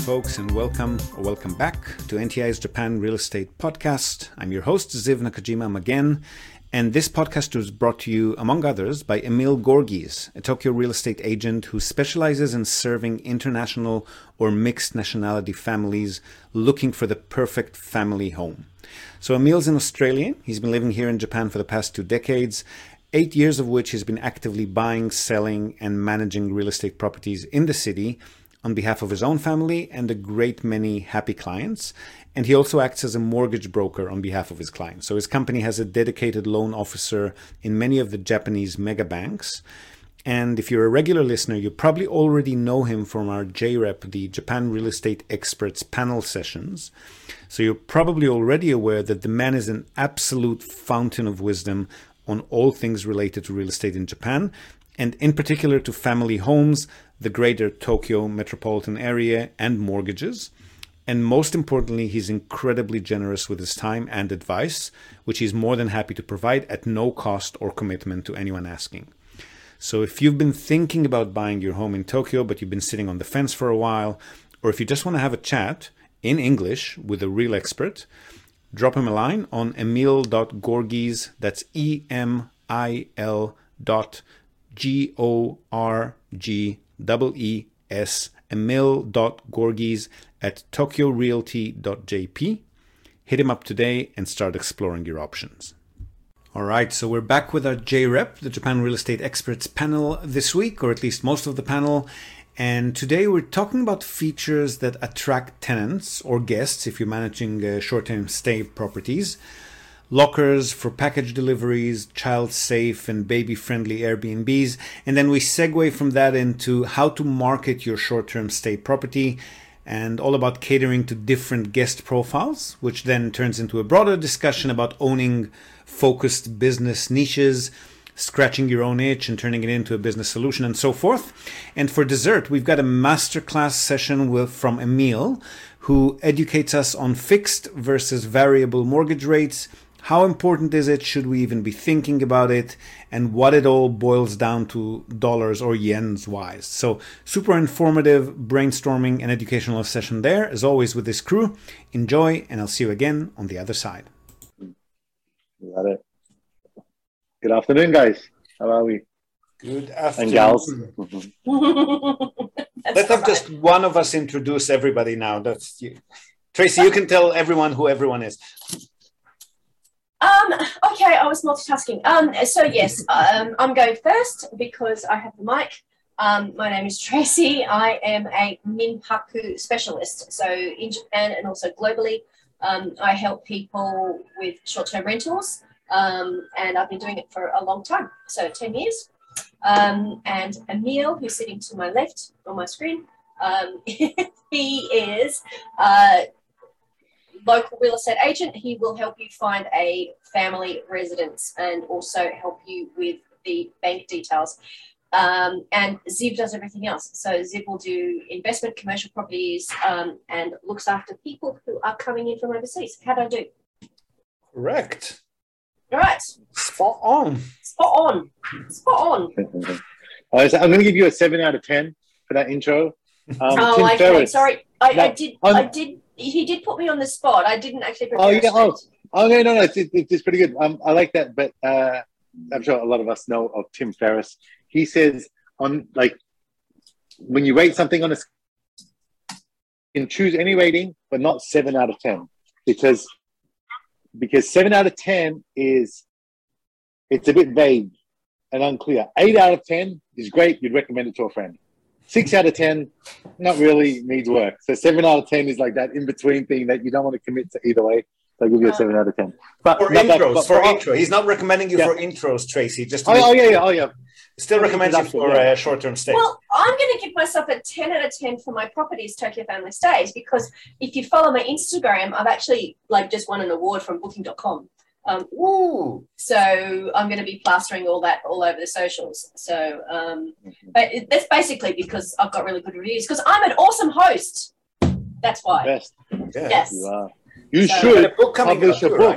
folks, and welcome back to NTI's Japan Real Estate Podcast. I'm your host, Ziv Nakajima again, and this podcast was brought to you, among others, by Emil Gorgies, a Tokyo real estate agent who specializes in serving international or mixed nationality families looking for the perfect family home. So Emil's an Australian. He's been living here in Japan for the past 2 decades, 8 years of which he's been actively buying, selling, and managing real estate properties in the city on behalf of his own family and a great many happy clients. And he also acts as a mortgage broker on behalf of his clients. So his company has a dedicated loan officer in many of the Japanese mega banks. And if you're a regular listener, you probably already know him from our JREP, the Japan Real Estate Experts panel sessions. So you're probably already aware that the man is an absolute fountain of wisdom on all things related to real estate in Japan, and in particular to family homes, the greater Tokyo metropolitan area, and mortgages. And most importantly, he's incredibly generous with his time and advice, which he's more than happy to provide at no cost or commitment to anyone asking. So if you've been thinking about buying your home in Tokyo, but you've been sitting on the fence for a while, or if you just want to have a chat in English with a real expert, drop him a line on emil.gorgies, that's emil.gorgies, emil.gorgies at tokyorealty.jp. Hit him up today and start exploring your options. All right, so we're back with our JREP, the Japan Real Estate Experts panel this week, or at least most of the panel. And today we're talking about features that attract tenants or guests if you're managing short-term stay properties. Lockers for package deliveries, child-safe and baby-friendly Airbnbs. And then we segue from that into how to market your short-term stay property and all about catering to different guest profiles, which then turns into a broader discussion about owning focused business niches, scratching your own itch and turning it into a business solution and so forth. And for dessert, we've got a masterclass session from Emil, who educates us on fixed versus variable mortgage rates. How important is it? Should we even be thinking about it? And what it all boils down to dollars or yens wise. So super informative brainstorming and educational session there, as always with this crew. Enjoy, and I'll see you again on the other side. Got it. Good afternoon, guys. How are we? Good afternoon. And gals. Let's have just one of us introduce everybody now. That's you. Tracy, you can tell everyone who everyone is. Okay, I was multitasking. So yes, I'm going first because I have the mic. My name is Tracy. I am a Minpaku specialist. So in Japan and also globally, I help people with short-term rentals, and I've been doing it for a long time, so 10 years. And Emil, who's sitting to my left on my screen, he is local real estate agent. He will help you find a family residence and also help you with the bank details. And Ziv does everything else. So Ziv will do investment, commercial properties, and looks after people who are coming in from overseas. How do I do? Correct. All right. Spot on. Spot on. Spot on. So I'm going to give you a 7 out of 10 for that intro. Tim Ferriss. Sorry. I did. He did put me on the spot. I didn't actually prepare. No, it's pretty good. I like that, but I'm sure a lot of us know of Tim Ferriss. He says when you rate something on a, you can choose any rating, but not 7 out of 10, because 7 out of 10 it's a bit vague and unclear. 8 out of 10 is great. You'd recommend it to a friend. 6 out of 10, not really, needs work. So 7 out of 10 is like that in-between thing that you don't want to commit to either way. So I'll give you a 7 out of 10. But for intro. He's not recommending you for intros, Tracy. Just yeah. Still recommends you for short-term stays. Well, I'm going to give myself a 10 out of 10 for my properties, Tokyo Family Stays, because if you follow my Instagram, I've actually just won an award from Booking.com. So I'm going to be plastering all that all over the socials. So, but that's basically because I've got really good reviews, because I'm an awesome host. That's why. Best. Yes. You are. You should publish a book.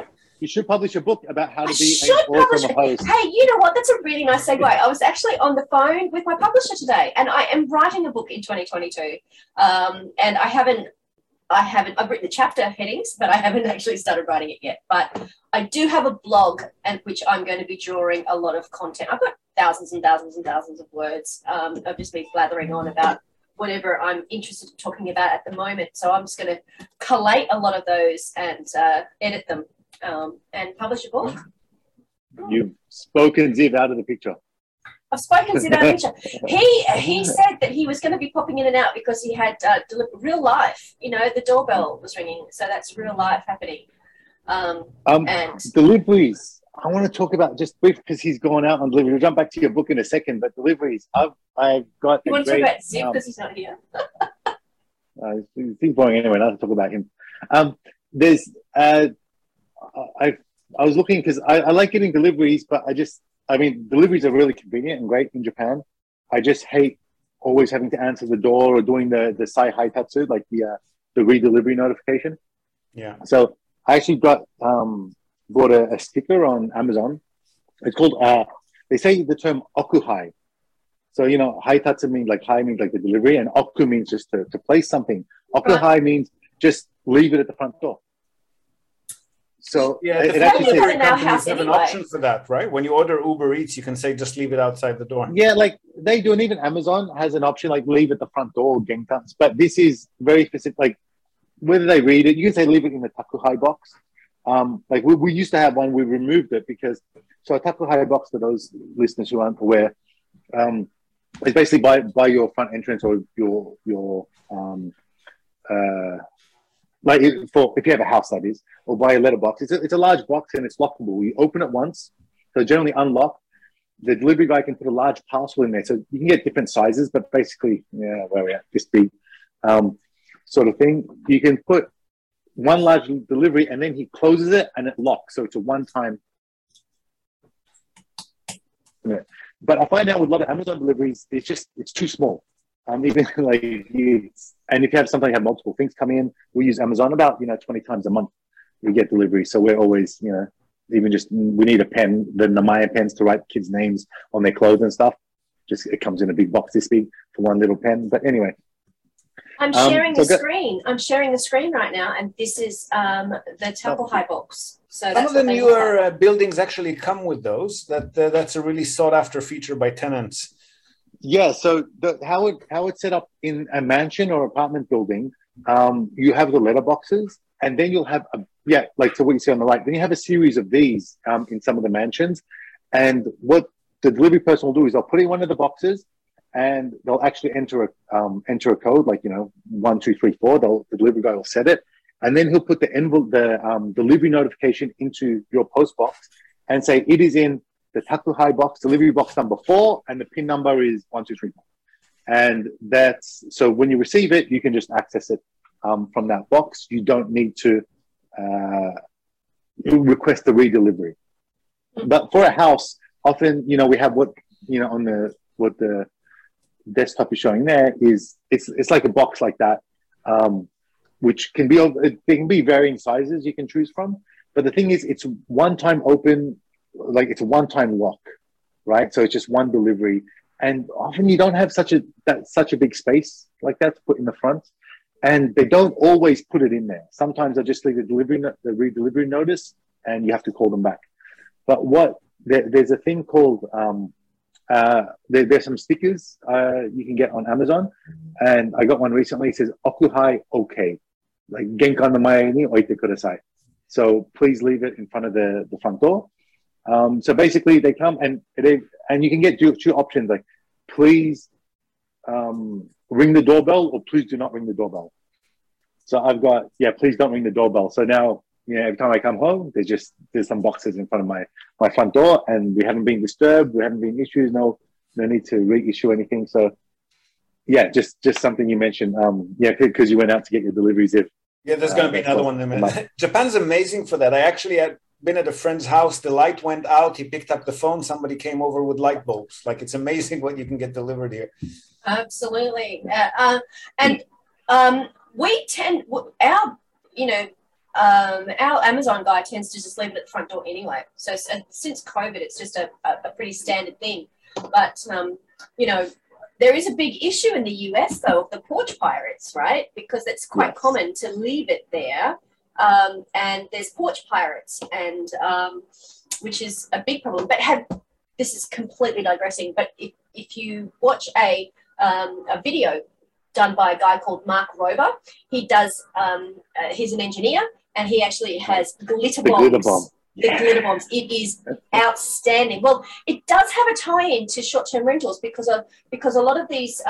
You should publish a book about how to I be should an publish awesome it. host. Hey, you know what? That's a really nice segue. I was actually on the phone with my publisher today, and I am writing a book in 2022. And I've written the chapter headings, but I haven't actually started writing it yet. But I do have a blog, and which I'm going to be drawing a lot of content. I've got thousands and thousands and thousands of words. I've just been blathering on about whatever I'm interested in talking about at the moment. So I'm just going to collate a lot of those and edit them and publish a book. You've spoken Ziv out of the picture. I've spoken to that picture. He said that he was going to be popping in and out because he had real life. You know, the doorbell was ringing, so that's real life happening. And deliveries. I want to talk about just brief because he's going out on delivery. We'll jump back to your book in a second, but deliveries. I've got. You want to talk about Ziv because he's not here? He's boring anyway. Not to talk about him. There's. I was looking because I like getting deliveries, but deliveries are really convenient and great in Japan. I just hate always having to answer the door or doing the sai haitatsu, like the redelivery notification. Yeah. So I actually bought a sticker on Amazon. It's called, they say the term okuhai. So, you know, haitatsu means like hai means like the delivery, and oku means just to place something. Okuhai means just leave it at the front door. So yeah, the delivery companies have an option for that, right? When you order Uber Eats, you can say just leave it outside the door. Yeah, like they do, and even Amazon has an option like leave at the front door, gengtans. But this is very specific. Like whether they read it, you can say leave it in the takuhai box. Like we used to have one, we removed it because a takuhai box, for those listeners who aren't aware, is basically by your front entrance or your like if you have a house, that is, or by a letterbox. It's a large box and it's lockable. You open it once, so generally unlock. The delivery guy can put a large parcel in there, so you can get different sizes, but basically, yeah, where we at this big sort of thing. You can put one large delivery and then he closes it and it locks, so it's a one-time. Yeah. But I find out with a lot of Amazon deliveries, it's too small. Even like and if you have something, you have multiple things come in. We use Amazon about 20 times a month. We get delivery, so we're always even just we need a pen, the Namaya pens to write kids' names on their clothes and stuff. Just it comes in a big box this big for one little pen. But anyway, I'm sharing the screen. I'm sharing the screen right now, and this is the takuhai box. So some of the newer buildings actually come with those. That's a really sought after feature by tenants. Yeah, so how it's set up in a mansion or apartment building, you have the letterboxes, and then you'll have like so what you see on the right. Then you have a series of these in some of the mansions, and what the delivery person will do is they'll put in one of the boxes, and they'll actually enter a code like 1 2 3 4. The delivery guy will set it, and then he'll put the envelope, the delivery notification into your post box, and say it is in the takuhai box, delivery box number 4, and the PIN number is 1 2 3 4. And that's so when you receive it, you can just access it from that box. You don't need to request the redelivery. But for a house, often we have what the desktop is showing there is it's like a box like that, which can be varying sizes you can choose from. But the thing is, it's one time open. Like it's a one-time lock, right? So it's just one delivery, and often you don't have such a big space like that to put in the front, and they don't always put it in there. Sometimes they just leave the redelivery notice, and you have to call them back. But there's a thing called there's some stickers you can get on Amazon, and I got one recently. It says "Okuhai OK," like "Genkan no mae ni oite kudasai." So please leave it in front of the front door. So basically they come and you can get two options, like please ring the doorbell or please do not ring the doorbell. So I've got, please don't ring the doorbell. So now, every time I come home, there's some boxes in front of my front door, and we haven't been disturbed. We haven't been issues. No need to reissue anything. So just something you mentioned. Because you went out to get your deliveries. There's going to be another one in a minute. Japan's amazing for that. I actually had been at a friend's house. The light went out. He picked up the phone. Somebody came over with light bulbs. Like, it's amazing what you can get delivered here. Absolutely. We tend, our Amazon guy tends to just leave it at the front door anyway. So since COVID, it's just a pretty standard thing. But, you know, there is a big issue in the US, though, of the porch pirates, right? Because it's quite common to leave it there. And there's porch pirates, and which is a big problem. But this is completely digressing, but if you watch a video done by a guy called Mark Rober, he does, he's an engineer, and he actually has glitter bombs. Glitter bomb. The glitter bombs. It is outstanding. Well, it does have a tie-in to short-term rentals because a lot of these.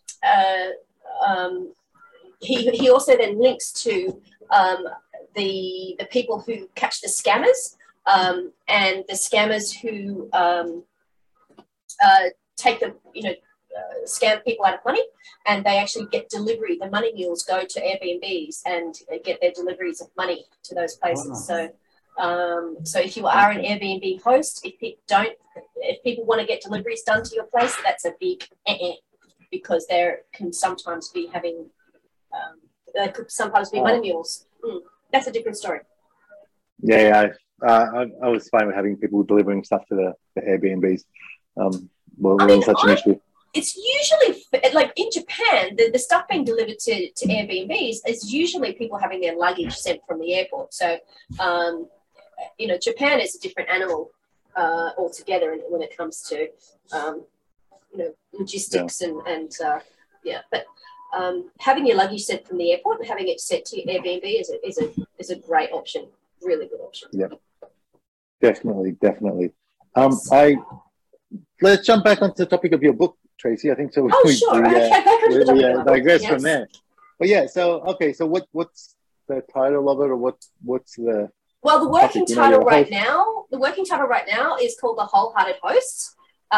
He also then links to the people who catch the scammers, and the scammers who take the scam people out of money, and they actually get delivery. The money mules go to Airbnbs and get their deliveries of money to those places. Wow. So if you are an Airbnb host, if people want to get deliveries done to your place, that's a big because there can sometimes be there could sometimes be money mules. That's a different story. Yeah. I was fine with having people delivering stuff to the Airbnbs. Such an issue. It's usually like in Japan, the stuff being delivered to Airbnbs is usually people having their luggage sent from the airport. So, Japan is a different animal altogether when it comes to, logistics but having your luggage sent from the airport and having it sent to your Airbnb is a great option, really good option. Yeah, definitely. Let's jump back onto the topic of your book, Tracy. I think so. Sure. We digress from there. But yeah, so what's the title of it, or what's the? Well, the working title right now is called The Wholehearted Host.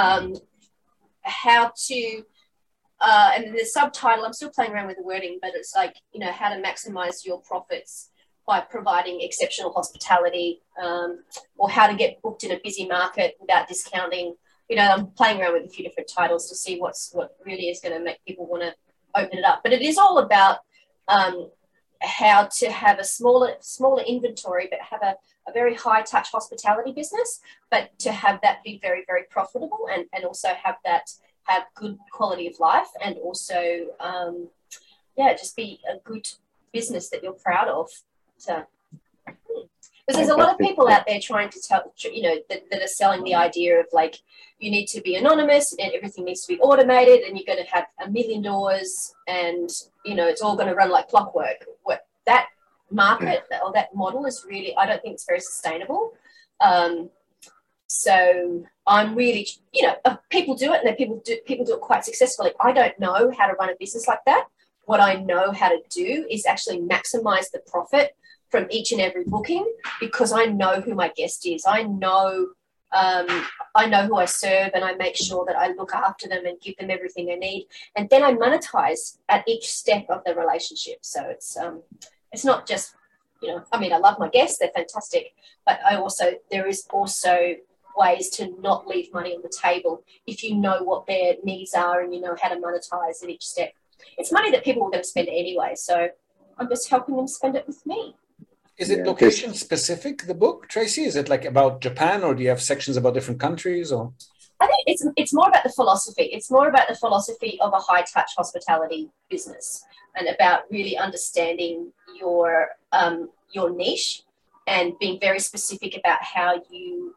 How to, and the subtitle, I'm still playing around with the wording, but it's like, how to maximize your profits by providing exceptional hospitality, or how to get booked in a busy market without discounting. I'm playing around with a few different titles to see what really is going to make people want to open it up. But it is all about how to have a smaller inventory, but have a very high touch hospitality business, but to have that be very, very profitable and also have good quality of life, and also, just be a good business that you're proud of. So, because there's a lot of people out there trying to tell, that are selling the idea of like, you need to be anonymous and everything needs to be automated and you're going to have 1 million doors and, it's all going to run like clockwork. That market or that model is really, I don't think it's very sustainable. So I'm really, people do it and people do it quite successfully. I don't know how to run a business like that. What I know how to do is actually maximize the profit from each and every booking, because I know who my guest is. I know who I serve, and I make sure that I look after them and give them everything they need. And then I monetize at each step of the relationship. So it's not just, I love my guests, they're fantastic, but there is also ways to not leave money on the table if you know what their needs are and you know how to monetize at each step. It's money that people are going to spend anyway, so I'm just helping them spend it with me. Is it location specific, the book, Tracy? Is it like about Japan, or do you have sections about different countries? Or I think it's more about the philosophy. It's more about the philosophy of a high touch hospitality business, and about really understanding your niche and being very specific about how you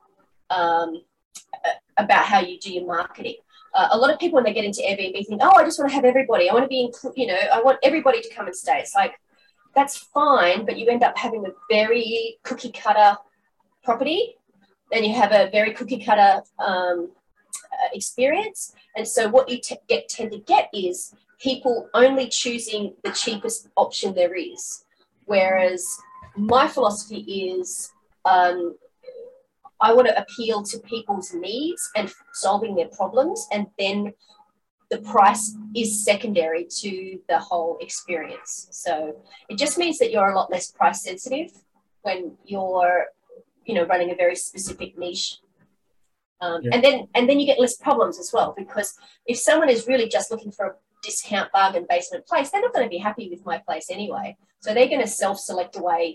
do your marketing. A lot of people, when they get into Airbnb, think, I just want to have everybody. I want to be, I want everybody to come and stay. It's like, that's fine, but you end up having a very cookie cutter property, then you have a very cookie cutter experience. And so what you tend to get is people only choosing the cheapest option there is. Whereas my philosophy is I want to appeal to people's needs and solving their problems, and then the price is secondary to the whole experience. So it just means that you're a lot less price sensitive when you're, running a very specific niche. And then you get less problems as well, because if someone is really just looking for a discount bargain basement place, they're not going to be happy with my place anyway. So they're going to self-select away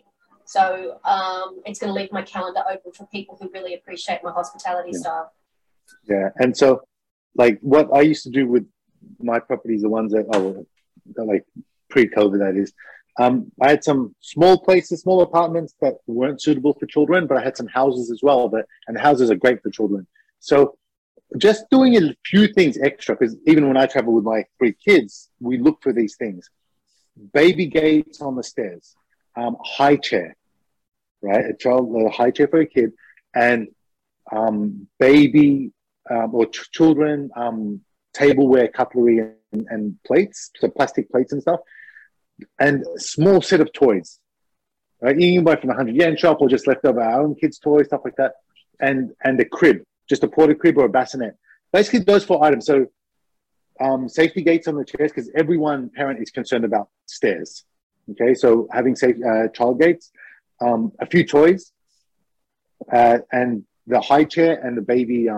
So it's going to leave my calendar open for people who really appreciate my hospitality style. Yeah. And so, like, what I used to do with my properties, the ones that, like pre-COVID, that is, I had some small places, small apartments that weren't suitable for children, but I had some houses as well, and the houses are great for children. So just doing a few things extra, because even when I travel with my 3 kids, we look for these things. Baby gates on the stairs, high chair, right? A high chair for a kid, and baby or children tableware, cutlery, and plates, so plastic plates and stuff, and a small set of toys, right? You can buy from a 100 yen shop or just leftover our own kids' toys, stuff like that, and a crib, just a porta crib or a bassinet. Basically, those 4 items. So safety gates on the chairs, because parent is concerned about stairs. Okay, so having safe child gates, a few toys, and the high chair and the baby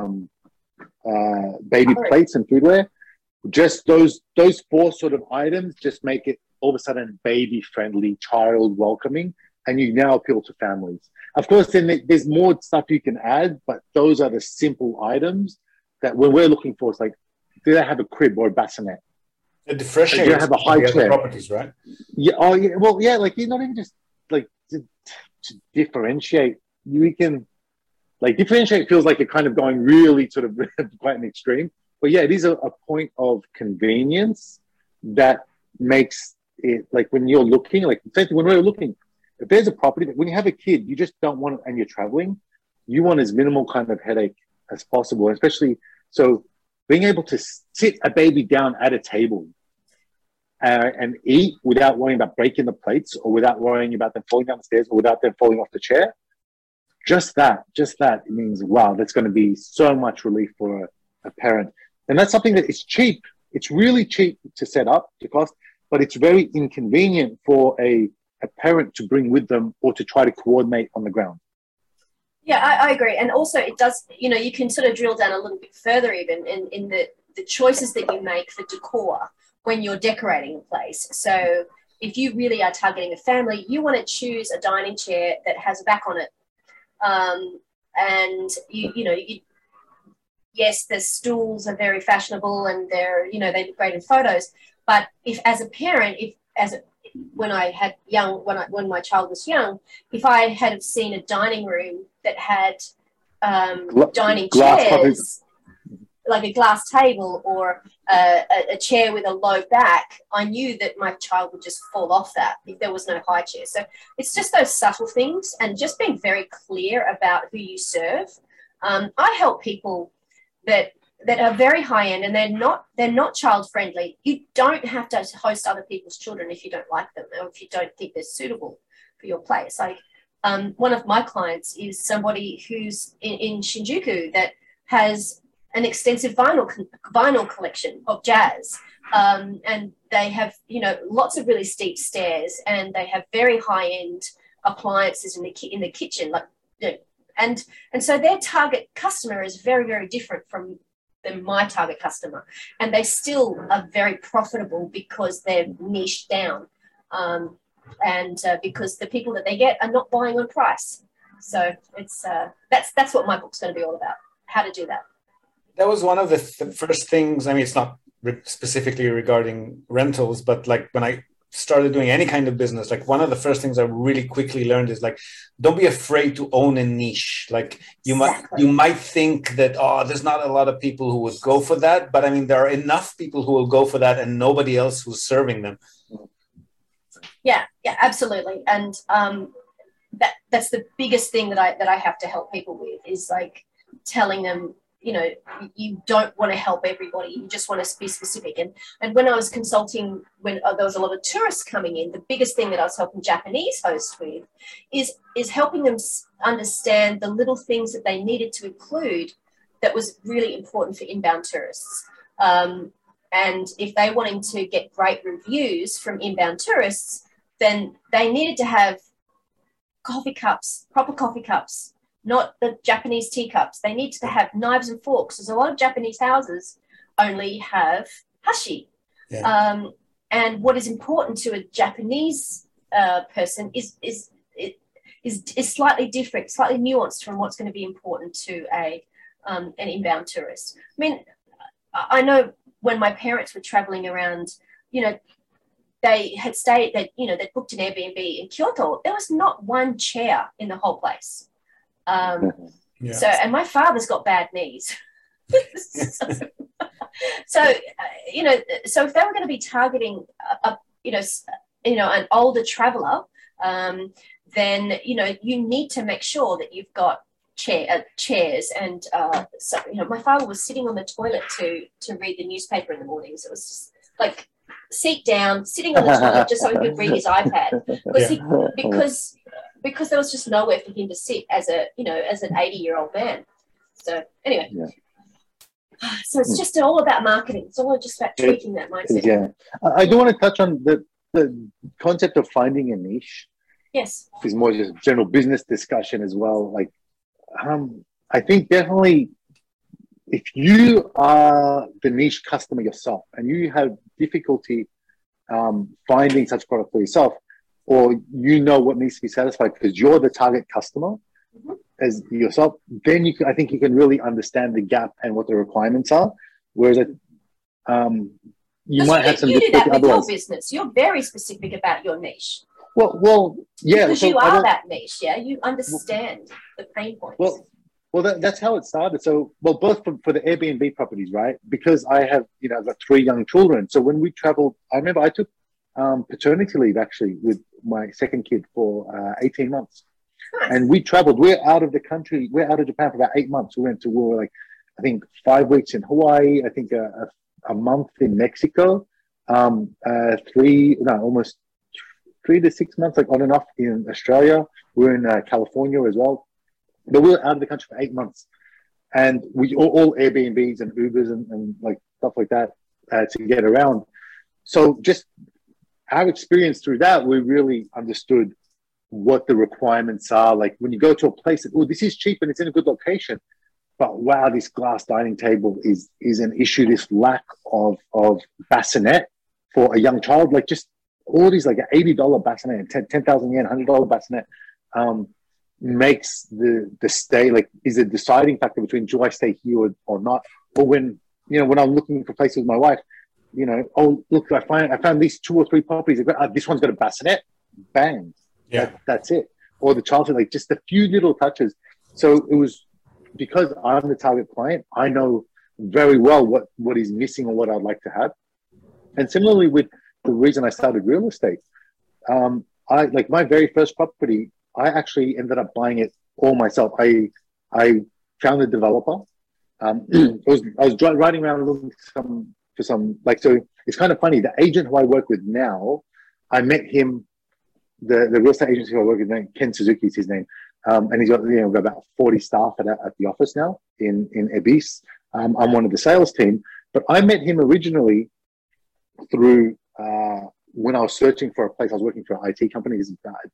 plates and foodware. Just those 4 sort of items just make it all of a sudden baby friendly, child welcoming, and you now appeal to families. Of course, then there's more stuff you can add, but those are the simple items that when we're looking for, it's like, do they have a crib or a bassinet? It differentiates. Do they have a high chair? Properties, right? Yeah. Oh, yeah. Well, yeah. Like, you're not even just like to differentiate. We can like differentiate feels like you're kind of going really sort of quite an extreme. But yeah, it is a point of convenience that makes it like when you're looking, like when we're looking, if there's a property that when you have a kid, you just don't want, and you're traveling, you want as minimal kind of headache as possible, especially so being able to sit a baby down at a table and eat without worrying about breaking the plates or without worrying about them falling down the stairs or without them falling off the chair. Just that it means, wow, that's going to be so much relief for a parent. And that's something that is cheap. It's really cheap to set up, to cost, but it's very inconvenient for a parent to bring with them or to try to coordinate on the ground. Yeah, I agree. And also it does, you can sort of drill down a little bit further even in the choices that you make for decor when you're decorating a place. So if you really are targeting a family, you want to choose a dining chair that has a back on it. And yes, the stools are very fashionable and they look great in photos. But if as a parent, when my child was young, if I had have seen a dining room that had dining chairs, like a glass table or a chair with a low back, I knew that my child would just fall off that if there was no high chair. So it's just those subtle things and just being very clear about who you serve. I help people that are very high end and they're not child friendly. You don't have to host other people's children if you don't like them or if you don't think they're suitable for your place. Like one of my clients is somebody who's in Shinjuku that has an extensive vinyl collection of jazz, and they have lots of really steep stairs, and they have very high end appliances in the kitchen, and so their target customer is very, very different from my target customer, and they still are very profitable because they're niched down, and because the people that they get are not buying on price. So it's that's what my book's going to be all about, how to do that. That was one of the first things. I mean, it's not specifically regarding rentals, but like when I started doing any kind of business, like one of the first things I really quickly learned is like, don't be afraid to own a niche. Like you might think that, there's not a lot of people who would go for that, but I mean, there are enough people who will go for that and nobody else who's serving them. Yeah, absolutely. And that's the biggest thing that I have to help people with is like telling them, you don't want to help everybody. You just want to be specific. And when I was consulting, when there was a lot of tourists coming in, the biggest thing that I was helping Japanese hosts with is helping them understand the little things that they needed to include that was really important for inbound tourists. And if they wanted to get great reviews from inbound tourists, then they needed to have coffee cups, proper coffee cups, not the Japanese teacups. They need to have knives and forks. There's a lot of Japanese houses only have hashi. And what is important to a Japanese person is is slightly different, slightly nuanced from what's going to be important to an inbound tourist. I mean, I know when my parents were traveling around, you know, they had stayed, they'd booked an Airbnb in Kyoto. There was not one chair in the whole place. So, and my father's got bad knees. So, you know, so if they were going to be targeting an older traveler, then, you know, you need to make sure that you've got chairs. And so, you know, my father was sitting on the toilet to read the newspaper in the mornings. It was just like seat down, sitting on the toilet just so he could read his iPad, because there was just nowhere for him to sit as an 80-year-old man. So anyway. Yeah. So it's just all about marketing. It's all just about tweaking that mindset. Yeah. I do want to touch on the concept of finding a niche. Yes. It's more just general business discussion as well. Like, I think definitely if you are the niche customer yourself and you have difficulty finding such product for yourself, or you know what needs to be satisfied because you're the target customer, as yourself, then I think you can really understand the gap and what the requirements are. Whereas you might have some you do that with your business. You're very specific about your niche. Well, yeah. Because you are that niche, yeah. You understand the pain points. Well, that's how it started. So, both for the Airbnb properties, right? Because I have, I've got 3 young children. So when we traveled, I remember I took paternity leave actually with my second kid for 18 months. Nice. And we traveled. We're out of the country. We're out of Japan for about 8 months. We were like, I think 5 weeks in Hawaii. I think a month in Mexico. Almost 3 to 6 months, like on and off in Australia. We're in California as well. But we were out of the country for 8 months, and we all Airbnbs and Ubers and like stuff like that to get around. So just our experience through that, we really understood what the requirements are. Like when you go to a place that, this is cheap and it's in a good location, but wow, this glass dining table is an issue. This lack of bassinet for a young child, like just all these like an $80 bassinet, 10,000 yen, $100 bassinet, makes the stay, like, is a deciding factor between do I stay here or not. Or when I'm looking for places with my wife, look, I found these 2 or 3 properties. This one's got a bassinet, bang. Yeah, that's it. Or the childhood, like just a few little touches. So it was because I'm the target client, I know very well what is missing or what I'd like to have. And similarly with the reason I started real estate, I like my very first property, I actually ended up buying it all myself. I found a developer. I was riding around looking for some so it's kind of funny. The agent who I work with now, I met him. The real estate agency who I work with, Ken Suzuki is his name, and he's got about 40 staff at the office now in Ebis. I'm one of the sales team, but I met him originally through when I was searching for a place. I was working for an IT company. This is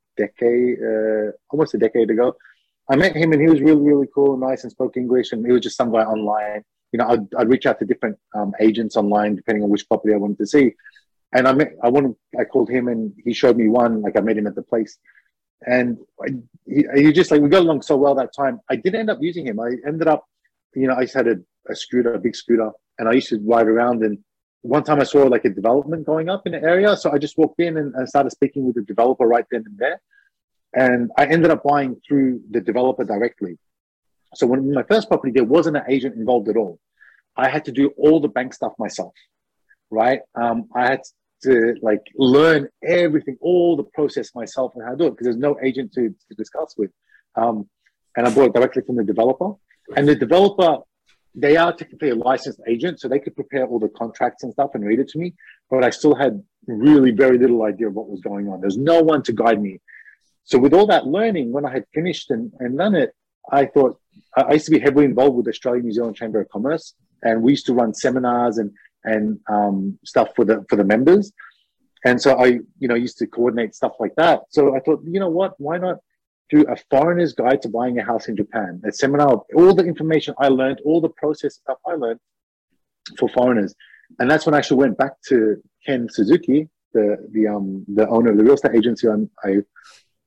about almost a decade ago. I met him and he was really, really cool, nice, and spoke English. And he was just some guy online. I'd reach out to different agents online depending on which property I wanted to see. And I called him and he showed me one. Like I met him at the place, and he just like we got along so well that time. I didn't end up using him. I ended up, I just had a scooter, a big scooter, and I used to ride around. And one time I saw like a development going up in the area, so I just walked in and started speaking with the developer right then and there. And I ended up buying through the developer directly. So when my first property, there wasn't an agent involved at all. I had to do all the bank stuff myself, right? I had to like learn everything, all the process myself and how to do it because there's no agent to discuss with. And I bought it directly from the developer. And the developer, they are technically a licensed agent, so they could prepare all the contracts and stuff and read it to me. But I still had really very little idea of what was going on. There's no one to guide me. So with all that learning, when I had finished and done it, I thought, I used to be heavily involved with the Australian New Zealand Chamber of Commerce, and we used to run seminars and stuff for the members. And so I, used to coordinate stuff like that. So I thought, why not do a foreigner's guide to buying a house in Japan, a seminar, all the information I learned, all the process stuff I learned for foreigners. And that's when I actually went back to Ken Suzuki, the owner of the real estate agency I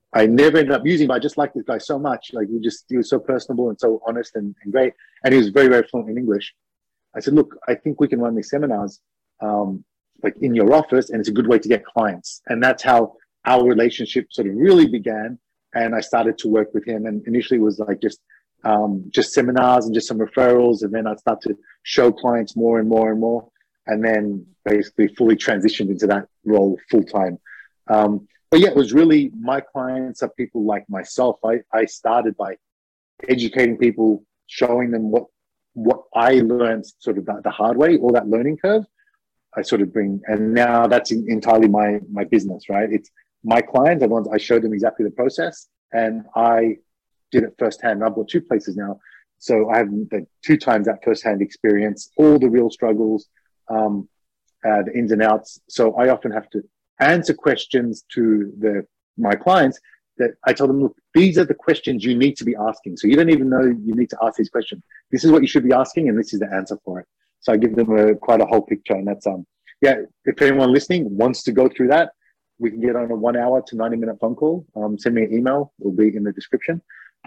I never ended up using, but I just liked this guy so much. Like he was so personable and so honest and great. And he was very, very fluent in English. I said, look, I think we can run these seminars like in your office, and it's a good way to get clients. And that's how our relationship sort of really began. And I started to work with him. And initially it was like just seminars and just some referrals. And then I'd start to show clients more and more and more. And then basically fully transitioned into that role full time. But yeah, it was really, my clients are people like myself. I started by educating people, showing them what I learned sort of the hard way, all that learning curve. I sort of bring, and now that's entirely my business, right? It's my clients. I showed them exactly the process, and I did it firsthand. I've got 2 places now, so I have 2 times that firsthand experience, all the real struggles, the ins and outs. So I often have to answer questions to my clients that I tell them, look, these are the questions you need to be asking. So you don't even know you need to ask these questions. This is what you should be asking, and this is the answer for it. So I give them quite a whole picture, and that's if anyone listening wants to go through that, we can get on a 1 hour to 90-minute phone call. Send me an email; it'll be in the description.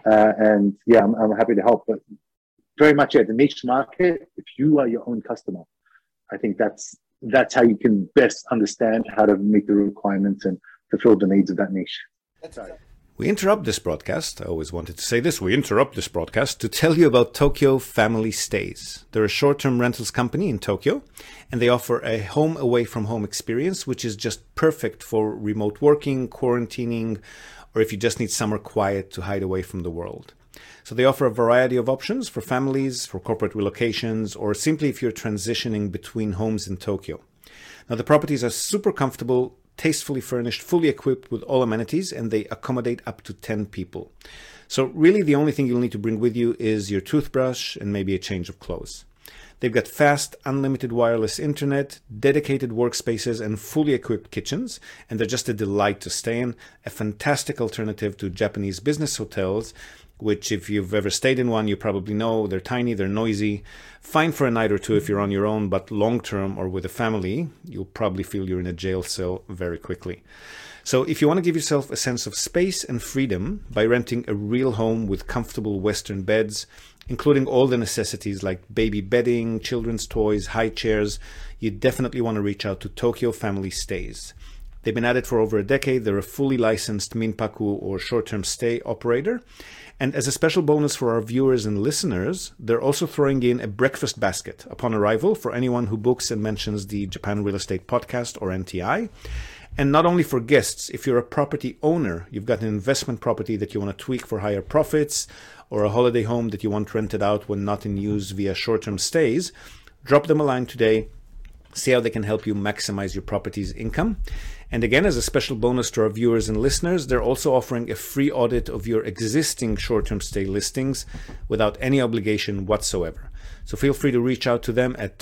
And yeah, I'm happy to help. But very much the niche market. If you are your own customer, I think that's how you can best understand how to meet the requirements and fulfill the needs of that niche. That's right. We interrupt this broadcast. I always wanted to say this. We interrupt this broadcast to tell you about Tokyo Family Stays. They're a short-term rentals company in Tokyo, and they offer a home away from home experience, which is just perfect for remote working, quarantining, or if you just need somewhere quiet to hide away from the world. So they offer a variety of options for families, for corporate relocations, or simply if you're transitioning between homes in Tokyo. Now, the properties are super comfortable, tastefully furnished, fully equipped with all amenities, and they accommodate up to 10 people. So really the only thing you'll need to bring with you is your toothbrush and maybe a change of clothes. They've got fast, unlimited wireless internet, dedicated workspaces, and fully equipped kitchens, and they're just a delight to stay in, a fantastic alternative to Japanese business hotels, which if you've ever stayed in one, you probably know they're tiny, they're noisy, fine for a night or two if you're on your own, but long-term or with a family, you'll probably feel you're in a jail cell very quickly. So if you want to give yourself a sense of space and freedom by renting a real home with comfortable Western beds, including all the necessities like baby bedding, children's toys, high chairs, you definitely want to reach out to Tokyo Family Stays. They've been at it for over a decade. They're a fully licensed Minpaku or short-term stay operator. And as a special bonus for our viewers and listeners, they're also throwing in a breakfast basket upon arrival for anyone who books and mentions the Japan Real Estate Podcast or NTI. And not only for guests, if you're a property owner, you've got an investment property that you want to tweak for higher profits, or a holiday home that you want rented out when not in use via short-term stays, drop them a line today. See how they can help you maximize your property's income. And again, as a special bonus to our viewers and listeners, they're also offering a free audit of your existing short-term stay listings without any obligation whatsoever. So feel free to reach out to them at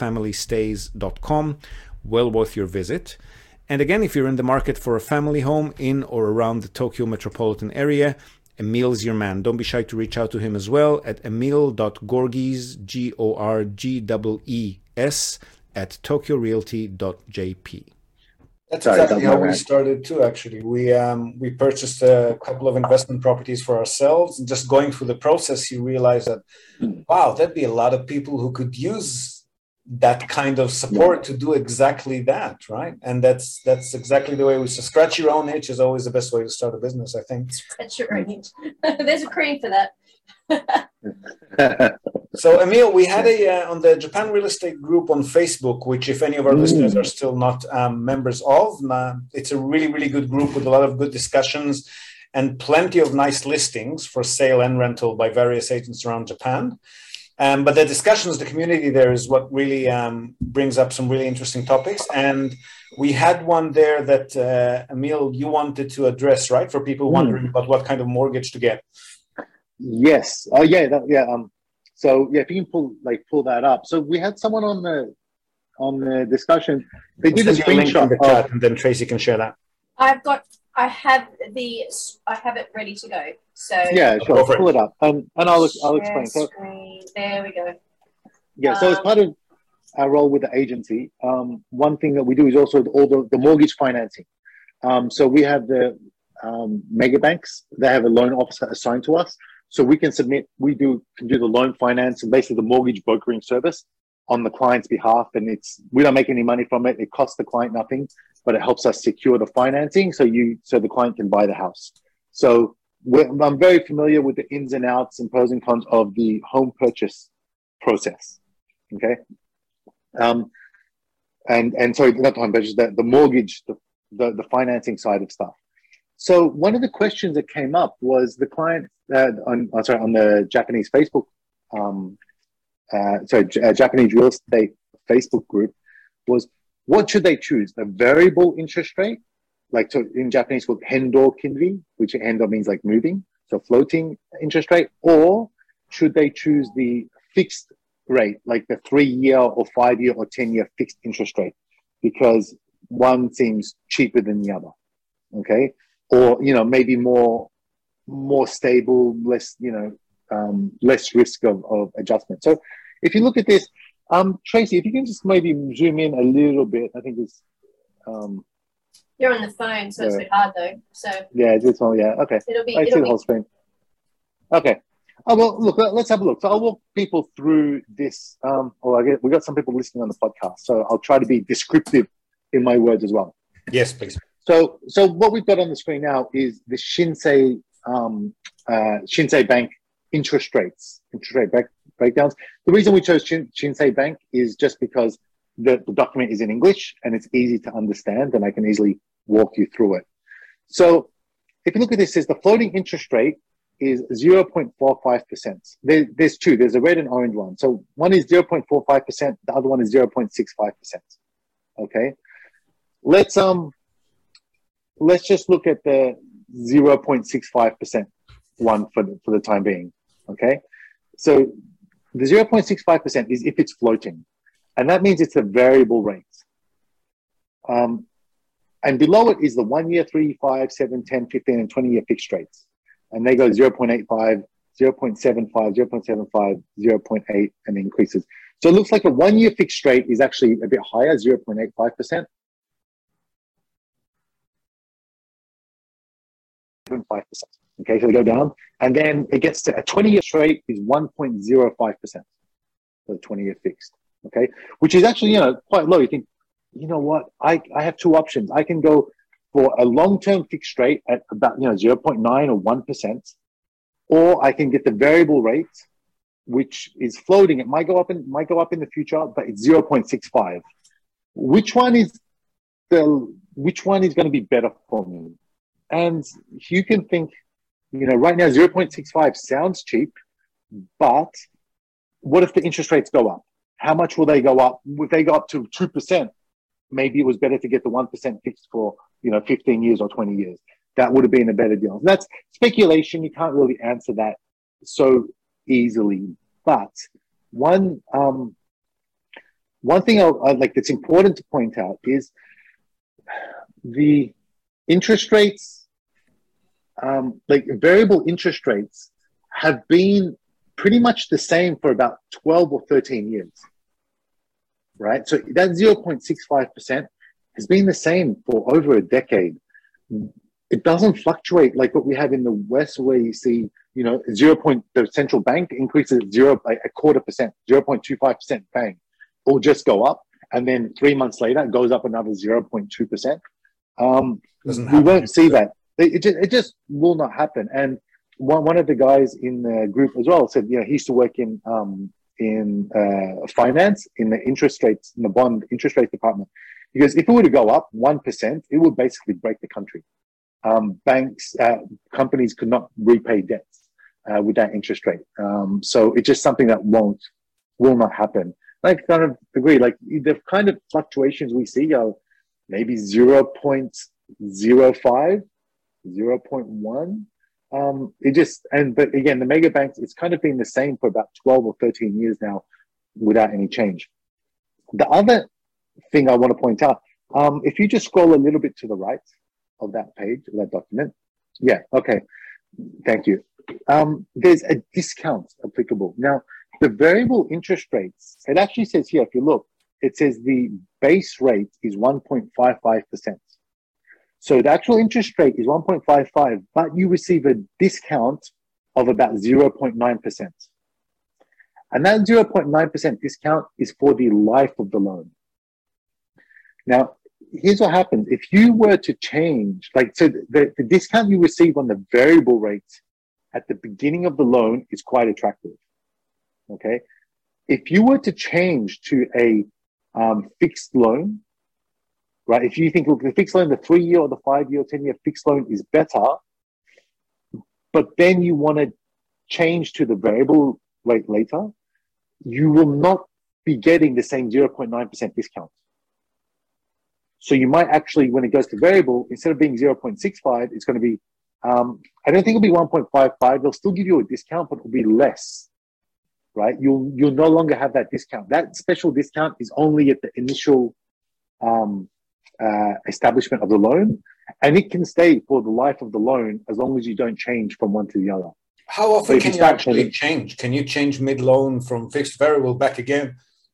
tokyofamilystays.com. Well worth your visit. And again, if you're in the market for a family home in or around the Tokyo metropolitan area, Emil's your man. Don't be shy to reach out to him as well at emil.gorgees, Gorgees, at tokyorealty.jp. That's exactly how we started too, actually. We purchased a couple of investment properties for ourselves, and just going through the process, you realize that, wow, there'd be a lot of people who could use that kind of support to do exactly that, right? And that's exactly the way we scratch your own itch is always the best way to start a business, I think. Scratch your own itch. There's a cream for that. So, Emil, we had on the Japan Real Estate group on Facebook, which if any of our listeners are still not members of, it's a really, really good group with a lot of good discussions and plenty of nice listings for sale and rental by various agents around Japan. But the discussions, the community there is what really brings up some really interesting topics. And we had one there that, Emil, you wanted to address, right? For people wondering about what kind of mortgage to get. Yes. Oh, yeah. So yeah, if you can pull that up. So we had someone on the discussion. They did a screenshot in the chat, and then Tracy can share that. I have it ready to go. So yeah, sure. Pull it up, and I'll explain. So, there we go. Yeah. So as part of our role with the agency, one thing that we do is also all the mortgage financing. So we have mega banks, they have a loan officer assigned to us. So we can submit, can do the loan finance and basically the mortgage brokering service on the client's behalf. And we don't make any money from it. It costs the client nothing, but it helps us secure the financing so the client can buy the house. So I'm very familiar with the ins and outs and pros and cons of the home purchase process. Okay. And sorry, not the home purchase, the mortgage, the financing side of stuff. So one of the questions that came up was the client on the Japanese Facebook, Japanese real estate Facebook group was, what should they choose? A variable interest rate, like in Japanese called hendo kinri, which hendo means like moving, so floating interest rate, or should they choose the fixed rate, like the 3-year or 5-year or 10-year fixed interest rate, because one seems cheaper than the other. Okay. Or, maybe more stable, less, less risk of adjustment. So if you look at this, Tracy, if you can just maybe zoom in a little bit, I think it's... You're on the phone, so it's a bit hard though. So yeah, this one, yeah, okay. I see the whole screen. Okay. Oh, well, look, let's have a look. So I'll walk people through this. We got some people listening on the podcast, so I'll try to be descriptive in my words as well. Yes, please. So what we've got on the screen now is the Shinsei Bank interest rate breakdowns. The reason we chose Shinsei Bank is just because the document is in English and it's easy to understand, and I can easily walk you through it. So if you look at this, it says the floating interest rate is 0.45%. There's two. There's a red and orange one. So one is 0.45%. The other one is 0.65%. Okay. Let's just look at the 0.65% one for the time being. Okay. So the 0.65% is if it's floating, and that means it's a variable rate. And below it is the 1 year, 3, 5, 7, 10, 15, and 20-year fixed rates. And they go 0.85, 0.75, 0.75, 0.8, and increases. So it looks like a 1 year fixed rate is actually a bit higher, 0.85%. 5%. Okay, so they go down, and then it gets to a 20-year rate is 1.05% for the 20-year fixed. Okay, which is actually quite low. You think, what? I have two options. I can go for a long-term fixed rate at about 0.9 or 1%, or I can get the variable rate, which is floating. It might go up in the future, but it's 0.65. Which one is going to be better for me? And you can think, right now 0.65 sounds cheap, but what if the interest rates go up? How much will they go up? If they go up to 2%, maybe it was better to get the 1% fixed for 15 years or 20 years. That would have been a better deal. That's speculation. You can't really answer that so easily. But one thing I'd like that's important to point out is the interest rates, like variable interest rates, have been pretty much the same for about 12 or 13 years, right? So that 0.65% has been the same for over a decade. It doesn't fluctuate like what we have in the West, where you see, the central bank increases a quarter percent, 0.25%, bang, or just go up. And then 3 months later, it goes up another 0.2%. We won't see that. It just will not happen. And one of the guys in the group as well said, he used to work in finance, in the interest rates, in the bond interest rate department. Because if it were to go up 1%, it would basically break the country. Banks, companies could not repay debts with that interest rate. So it's just something that will not happen. I kind of agree. Like the kind of fluctuations we see are maybe 0.05, 0.1. But again, the mega banks, it's kind of been the same for about 12 or 13 years now without any change. The other thing I want to point out, if you just scroll a little bit to the right of that page, of that document. Yeah, okay. Thank you. There's a discount applicable. Now, the variable interest rates, it actually says here, if you look, it says the base rate is 1.55%. So the actual interest rate is 1.55, but you receive a discount of about 0.9%. And that 0.9% discount is for the life of the loan. Now, here's what happens. If you were to change, so the discount you receive on the variable rate at the beginning of the loan is quite attractive. Okay. If you were to change to a fixed loan, right? If you think, look, the fixed loan, the 3-year or the 5-year or 10-year fixed loan is better, but then you want to change to the variable rate later, you will not be getting the same 0.9% discount. So you might actually, when it goes to variable, instead of being 0.65, it's going to be, I don't think it'll be 1.55. They'll still give you a discount, but it'll be less, right? You'll no longer have that discount. That special discount is only at the initial establishment of the loan, and it can stay for the life of the loan as long as you don't change from one to the other. How often can you actually change? Can you change mid-loan from fixed variable back again?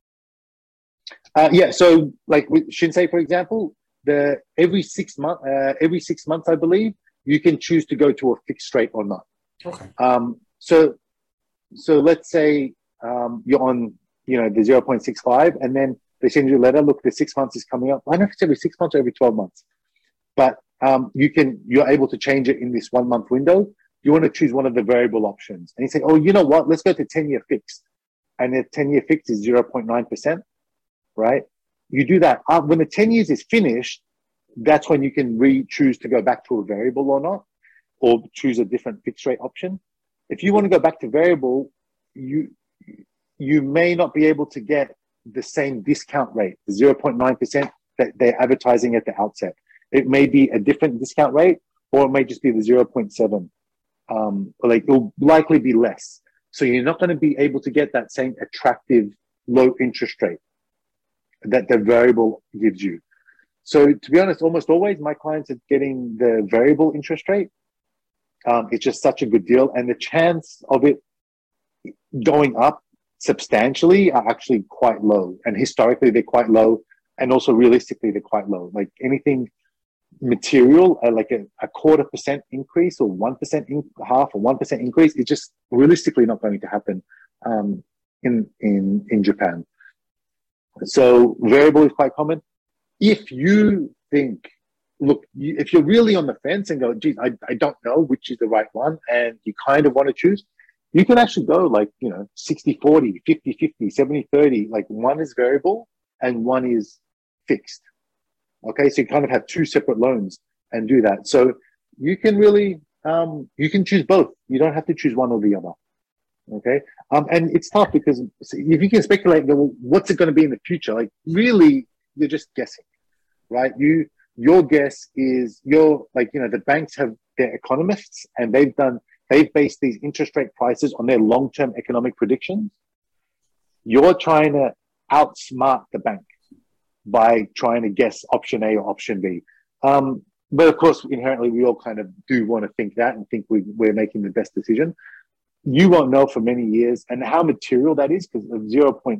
Yeah, so like with Shinsei, for example, every 6 months, I believe, you can choose to go to a fixed rate or not. Okay. So let's say you're on, the 0.65, and then they send you a letter. Look, the 6 months is coming up. I don't know if it's every 6 months or every 12 months, but you're able to change it in this 1 month window. You want to choose one of the variable options, and you say, oh, you know what? Let's go to 10-year fixed, and the 10-year fixed is 0.9%. Right? You do that. When the 10 years is finished, that's when you can choose to go back to a variable or not, or choose a different fixed rate option. If you want to go back to variable, you may not be able to get the same discount rate, the 0.9% that they're advertising at the outset. It may be a different discount rate, or it may just be the 0.7. It'll likely be less. So you're not going to be able to get that same attractive low interest rate that the variable gives you. So to be honest, almost always my clients are getting the variable interest rate. It's just such a good deal. And the chance of it going up substantially are actually quite low. And historically, they're quite low. And also realistically, they're quite low. Like anything material, like a 0.25% increase or 1% half or 1% increase, it's just realistically not going to happen in Japan. So variable is quite common. If you think, if you're really on the fence and go, geez, I don't know which is the right one, and you kind of want to choose, you can actually go 60-40, 50-50, 70-30. Like one is variable and one is fixed. Okay, so you kind of have two separate loans and do that. So you can really, you can choose both. You don't have to choose one or the other. Okay. And it's tough because if you can speculate, well, what's it going to be in the future? Like really, you're just guessing, right? Your guess is the banks have their economists, and they've based these interest rate prices on their long-term economic predictions. You're trying to outsmart the bank by trying to guess option A or option B. But of course, inherently, we all kind of do want to think that and think we're making the best decision. You won't know for many years, and how material that is, because 0.1%,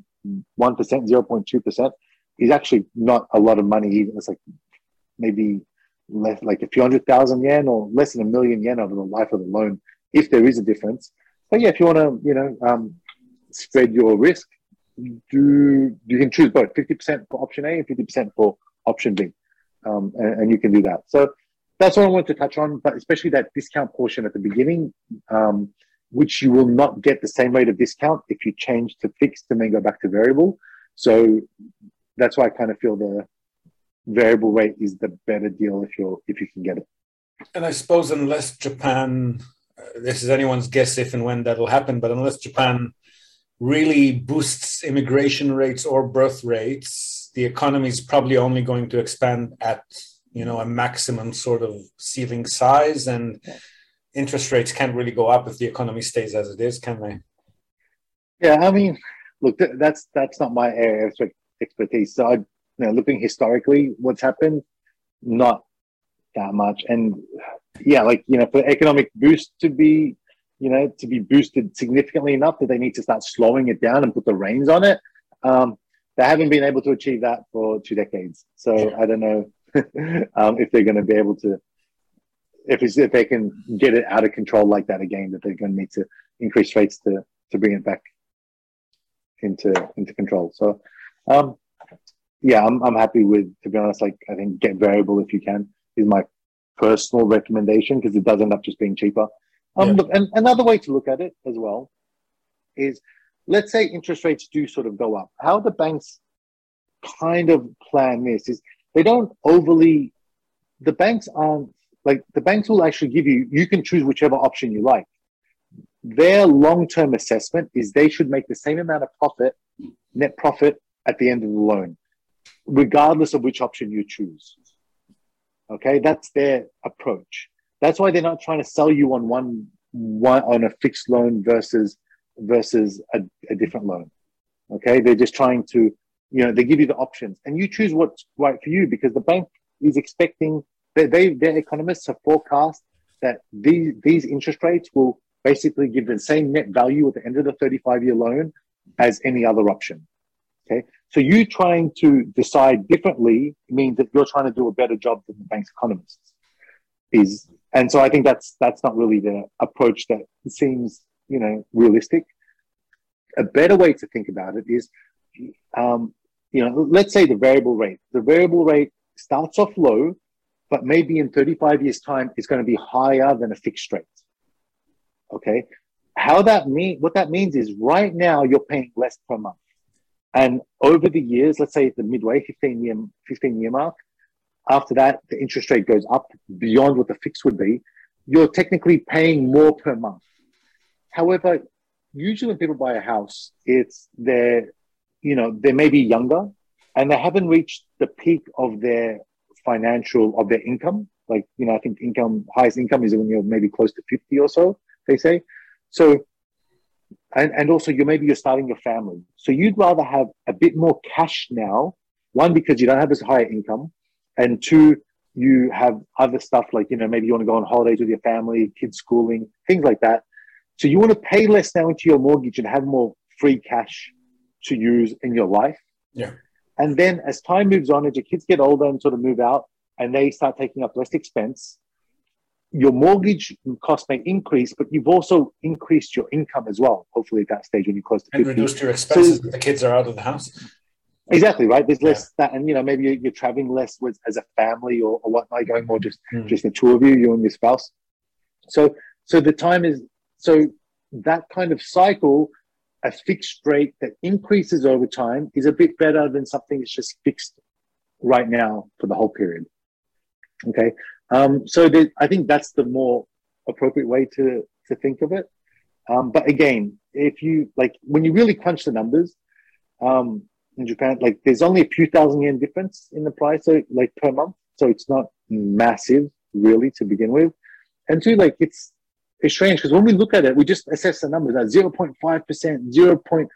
0.2% is actually not a lot of money. Even it's like maybe less, like a few 100,000 yen or less than 1 million yen over the life of the loan, if there is a difference. But yeah, if you want to, spread your risk, you can choose both 50% for option A and 50% for option B, and you can do that. So that's what I wanted to touch on, but especially that discount portion at the beginning. Which you will not get the same rate of discount if you change to fixed and then go back to variable. So that's why I kind of feel the variable rate is the better deal if you can get it. And I suppose unless Japan, this is anyone's guess if and when that'll happen, but unless Japan really boosts immigration rates or birth rates, the economy is probably only going to expand at a maximum sort of ceiling size, and interest rates can't really go up if the economy stays as it is, can they? Yeah, I mean, look, that's not my area of expertise. So, looking historically, what's happened, not that much. And yeah, for economic boost to be boosted significantly enough that they need to start slowing it down and put the reins on it. They haven't been able to achieve that for 2 decades. So I don't know if they're going to be able to, if they can get it out of control like that again, that they're going to need to increase rates to bring it back into control. So, yeah, I'm happy with, to be honest, like I think get variable if you can is my personal recommendation, because it does end up just being cheaper. Look, and another way to look at it as well is, let's say interest rates do sort of go up. How the banks kind of plan this is they don't overly, the banks aren't, like the banks will actually give you, you can choose whichever option you like. Their long-term assessment is they should make the same amount of profit, net profit, at the end of the loan, regardless of which option you choose. Okay, that's their approach. That's why they're not trying to sell you on one on a fixed loan versus a different loan. Okay, they're just trying to, they give you the options and you choose what's right for you, because the bank is expecting that their economists have forecast that these interest rates will basically give the same net value at the end of the 35-year loan as any other option. Okay, so you trying to decide differently means that you're trying to do a better job than the bank's economists is. And so I think that's not really the approach that seems, realistic. A better way to think about it is, let's say the variable rate. The variable rate starts off low, but maybe in 35 years' time, it's going to be higher than a fixed rate. Okay. What that means is right now you're paying less per month. And over the years, let's say at the midway, 15-year mark, after that, the interest rate goes up beyond what the fix would be. You're technically paying more per month. However, usually when people buy a house, they may be younger and they haven't reached the peak of their income. Like, I think highest income is when you're maybe close to 50 or so, they say. So, and also you're starting your family. So you'd rather have a bit more cash now, one, because you don't have as high income, and two, you have other stuff like, maybe you want to go on holidays with your family, kids schooling, things like that. So you want to pay less now into your mortgage and have more free cash to use in your life. Yeah. And then as time moves on, as your kids get older and sort of move out and they start taking up less expense, your mortgage cost may increase, but you've also increased your income as well, hopefully at that stage when you're close to 50. And reduced your expenses if the kids are out of the house. Exactly, right? There's less that, and maybe you're traveling less as a family or whatnot, going more just the two of you and your spouse. So the time is, so that kind of cycle, a fixed rate that increases over time is a bit better than something that's just fixed right now for the whole period. Okay. I think that's the more appropriate way to think of it. But again, if you when you really crunch the numbers, in Japan, there's only a few thousand yen difference in the price, so per month. So it's not massive really to begin with. And two, it's strange because when we look at it, we just assess the numbers at 0.5%, 0.05,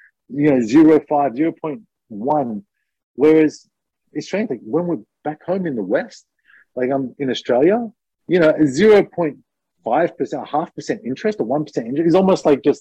0.1. Whereas it's strange, when we're back home in the West, I'm in Australia, 0.5%, 0.5% interest or 1% interest is almost like just,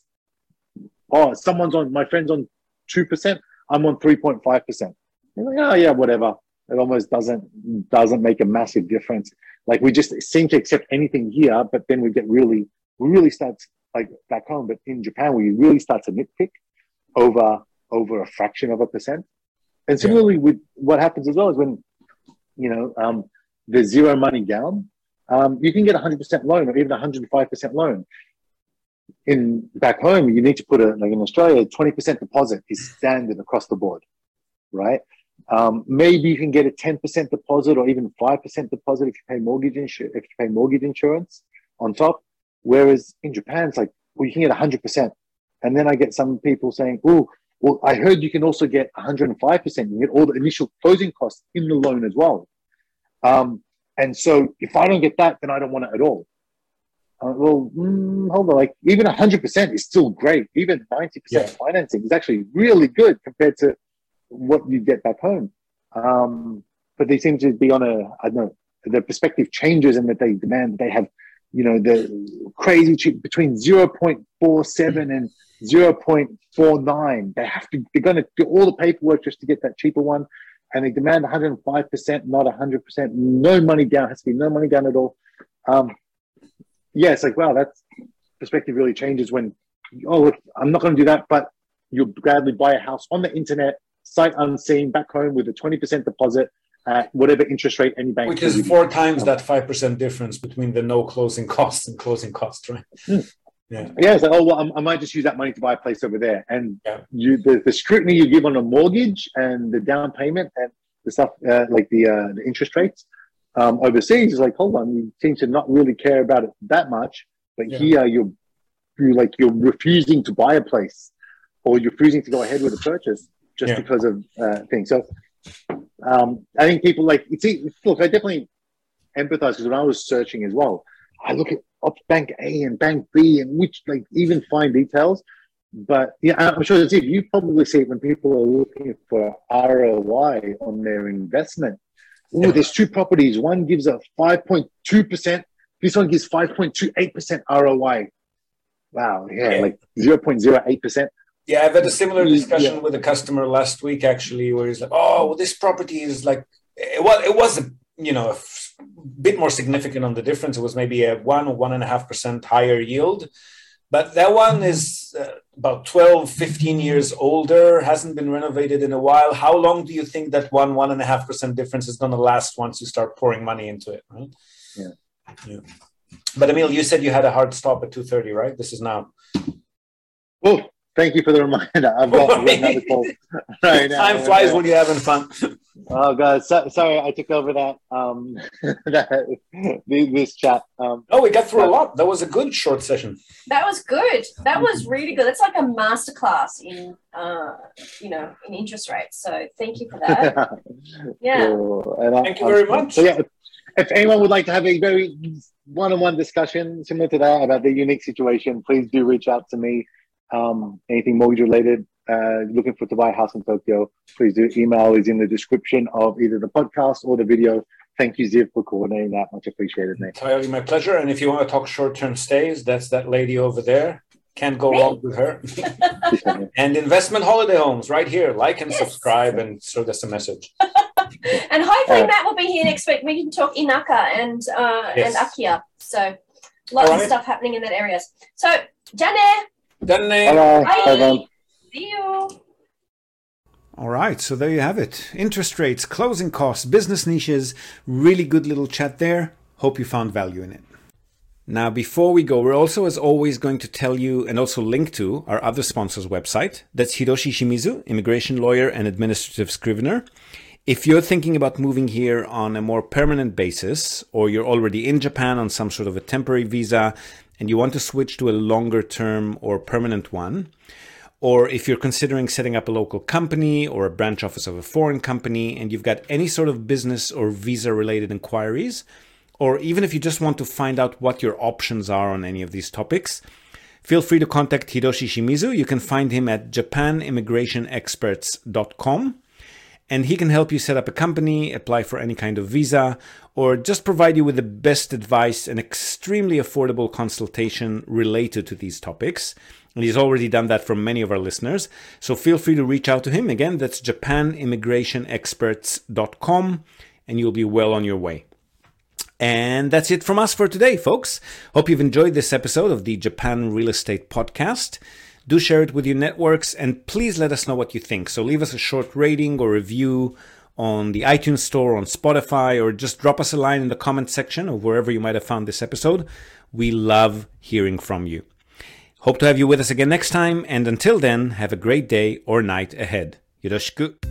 my friend's on 2%, I'm on 3.5%. Oh yeah, whatever. It almost doesn't make a massive difference. We just seem to accept anything here, but then we really start back home. But in Japan, we really start to nitpick over a fraction of a percent. And similarly with what happens as well is when, the zero money down, you can get 100% loan or even 105% loan. Back home, you need to put in Australia, 20% deposit is standard across the board, right? Maybe you can get a 10% deposit or even 5% deposit if you pay mortgage insurance on top. Whereas in Japan, it's you can get 100%. And then I get some people saying, "Oh, well, I heard you can also get 105%. You get all the initial closing costs in the loan as well." And so if I don't get that, then I don't want it at all. Hold on, even 100% is still great. Even 90% financing is actually really good compared to what you get back home. But they seem to be on the perspective changes and that they demand that they have, the crazy cheap between 0.47 and 0.49. They're going to do all the paperwork just to get that cheaper one. and they demand 105%, not 100%. No money down. Has to be no money down at all. Yeah, it's like, wow, that's perspective really changes when, oh, look, I'm not going to do that, but you'll gladly buy a house on the internet, sight unseen, back home with a 20% deposit at whatever interest rate any bank. Which is 4 times that 5% difference between the no closing costs and closing costs, right? Yeah. Yeah, it's like, oh, well, I might just use that money to buy a place over there. And the scrutiny you give on a mortgage and the down payment and the stuff like the interest rates overseas is like, hold on, you seem to not really care about it that much. But here you're refusing to buy a place, or you're refusing to go ahead with a purchase just because of things. So I think people like, look, I definitely empathize, because when I was searching as well, I look at Bank A and Bank B and which, like, even fine details. But yeah, I'm sure that you probably see it when people are looking for ROI on their investment. Oh, there's 2 properties. One gives a 5.2%. This one gives 5.28% ROI. Wow, like 0.08%. Yeah, I've had a similar discussion with a customer last week, actually, where he's like, "Oh, well, this property is like it was a bit more significant on the difference. It was maybe a 1 or 1.5% higher yield, but that one is about 12, 15 years older, hasn't been renovated in a while. How long do you think that 1.5% difference is going to last once you start pouring money into it, right?" Yeah. But Emil, you said you had a hard stop at 2:30, right? This is now. Oh, thank you for the reminder. I've got another call right now. Time flies when you're having fun. Oh God, sorry, I took over that this chat. Oh, we got through a lot. That was a good short session. That was good. That was really good. That's like a masterclass in in interest rates. So thank you for that. Yeah. Thank you very much. So yeah, if anyone would like to have a very one-on-one discussion similar to that about their unique situation, please do reach out to me. Anything mortgage related, looking to buy a house in Tokyo, please do. Email is in the description of either the podcast or the video. Thank you, Ziv, for coordinating that. Much appreciated, mate. Entirely my pleasure. And if you want to talk short-term stays, that's that lady over there. Can't go wrong with her. And investment holiday homes right here. Like and subscribe and send us a message. And hopefully Matt will be here next week. We can talk Inaka and Akia. So lots of stuff happening in that area. So, Jane. Bye. See you. All right, so there you have it. Interest rates, closing costs, business niches, really good little chat there. Hope you found value in it. Now, before we go, we're also, as always, going to tell you and also link to our other sponsor's website. That's Hiroshi Shimizu, immigration lawyer and administrative scrivener. If you're thinking about moving here on a more permanent basis, or you're already in Japan on some sort of a temporary visa and you want to switch to a longer term or permanent one, or if you're considering setting up a local company or a branch office of a foreign company and you've got any sort of business or visa related inquiries, or even if you just want to find out what your options are on any of these topics, feel free to contact Hiroshi Shimizu. You can find him at japanimmigrationexperts.com. And he can help you set up a company, apply for any kind of visa, or just provide you with the best advice and extremely affordable consultation related to these topics. And he's already done that for many of our listeners. So feel free to reach out to him. Again, that's japanimmigrationexperts.com, and you'll be well on your way. And that's it from us for today, folks. Hope you've enjoyed this episode of the Japan Real Estate Podcast. Do share it with your networks, and please let us know what you think. So leave us a short rating or review on the iTunes Store, on Spotify, or just drop us a line in the comment section of wherever you might have found this episode. We love hearing from you. Hope to have you with us again next time, and until then, have a great day or night ahead. Yoroshiku.